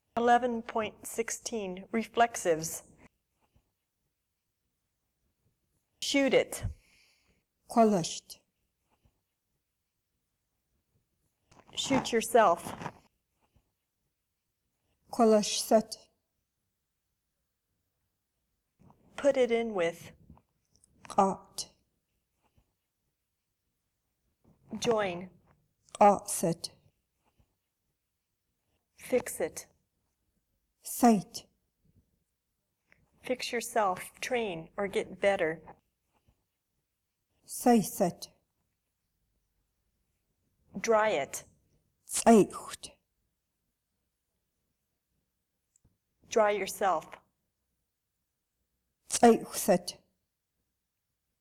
11.16 Reflexives. Shoot it. Kolosht. Shoot yourself. Koloshsat. Put it in with. Qat. Join. Qasat. Fix it. Sait. Fix yourself, train, or get better. Saysat. Dry it. Tsaycht. Dry yourself. Tsaychsat.